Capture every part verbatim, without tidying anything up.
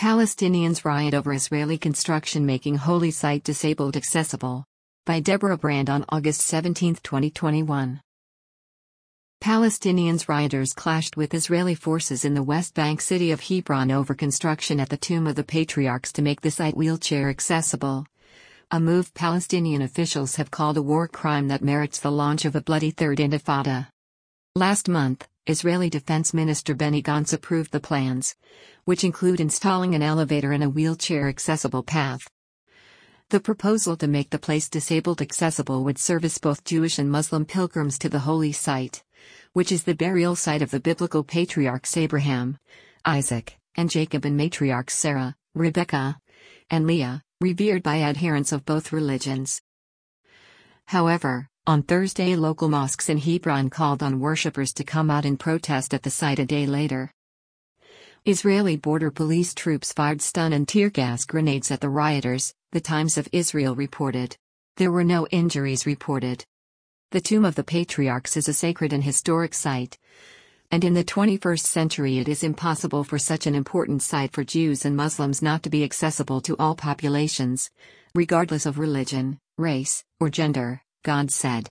Palestinians riot over Israeli construction making holy site disabled accessible. By Deborah Brand on August seventeenth, twenty twenty-one. Palestinians rioters clashed with Israeli forces in the West Bank city of Hebron over construction at the Tomb of the Patriarchs to make the site wheelchair accessible. A move Palestinian officials have called a war crime that merits the launch of a bloody third intifada. Last month, Israeli Defense Minister Benny Gantz approved the plans, which include installing an elevator and a wheelchair-accessible path. The proposal to make the place disabled accessible would service both Jewish and Muslim pilgrims to the holy site, which is the burial site of the biblical patriarchs Abraham, Isaac, and Jacob, and matriarchs Sarah, Rebekah, and Leah, revered by adherents of both religions. However, on Thursday, local mosques in Hebron called on worshippers to come out in protest at the site a day later. Israeli border police troops fired stun and tear gas grenades at the rioters, the Times of Israel reported. There were no injuries reported. The Tomb of the Patriarchs is a sacred and historic site, and in the twenty-first century it is impossible for such an important site for Jews and Muslims not to be accessible to all populations, regardless of religion, race, or gender, God said.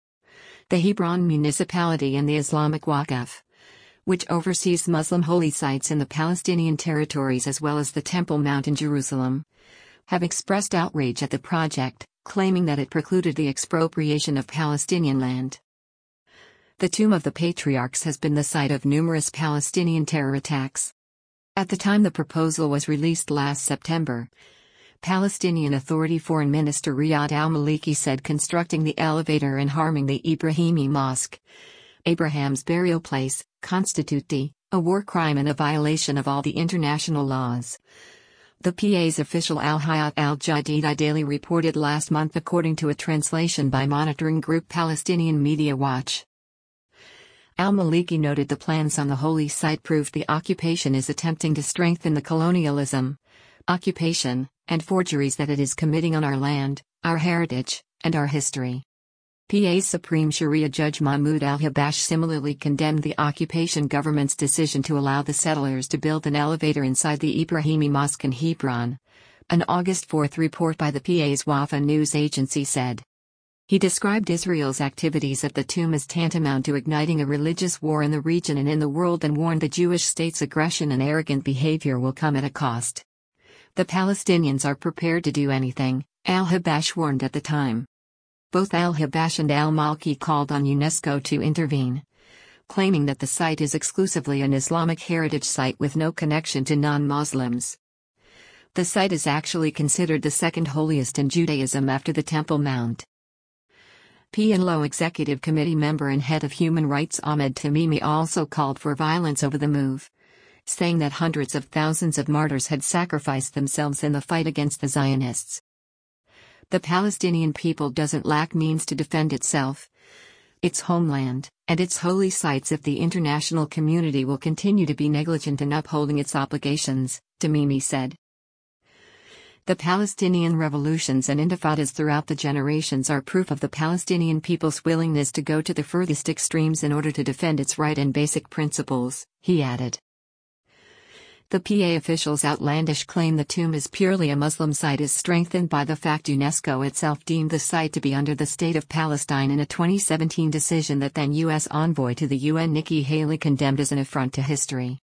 The Hebron municipality and the Islamic Waqf, which oversees Muslim holy sites in the Palestinian territories as well as the Temple Mount in Jerusalem, have expressed outrage at the project, claiming that it precluded the expropriation of Palestinian land. The Tomb of the Patriarchs has been the site of numerous Palestinian terror attacks. At the time the proposal was released last September, Palestinian Authority Foreign Minister Riyad al-Maliki said constructing the elevator and harming the Ibrahimi Mosque, Abraham's burial place, constitute a war crime and a violation of all the international laws. The P A's official Al-Hayat al-Jadida Daily reported last month, according to a translation by monitoring group Palestinian Media Watch. Al-Maliki noted the plans on the holy site proved the occupation is attempting to strengthen the colonialism, occupation, and forgeries that it is committing on our land, our heritage, and our history. P A's Supreme Sharia Judge Mahmoud al-Habash similarly condemned the occupation government's decision to allow the settlers to build an elevator inside the Ibrahimi Mosque in Hebron. An August fourth report by the P A's Wafa news agency said. He described Israel's activities at the tomb as tantamount to igniting a religious war in the region and in the world, and warned the Jewish state's aggression and arrogant behavior will come at a cost. The Palestinians are prepared to do anything, al-Habash warned at the time. Both al-Habash and al-Maliki called on UNESCO to intervene, claiming that the site is exclusively an Islamic heritage site with no connection to non-Muslims. The site is actually considered the second holiest in Judaism after the Temple Mount. P L O Executive Committee member and head of Human Rights Ahmed Tamimi also called for violence over the move, saying that hundreds of thousands of martyrs had sacrificed themselves in the fight against the Zionists. The Palestinian people doesn't lack means to defend itself, its homeland, and its holy sites if the international community will continue to be negligent in upholding its obligations, Tamimi said. The Palestinian revolutions and intifadas throughout the generations are proof of the Palestinian people's willingness to go to the furthest extremes in order to defend its right and basic principles, he added. The P A official's outlandish claim the tomb is purely a Muslim site is strengthened by the fact UNESCO itself deemed the site to be under the State of Palestine in a twenty seventeen decision that then U S envoy to the U N Nikki Haley condemned as an affront to history.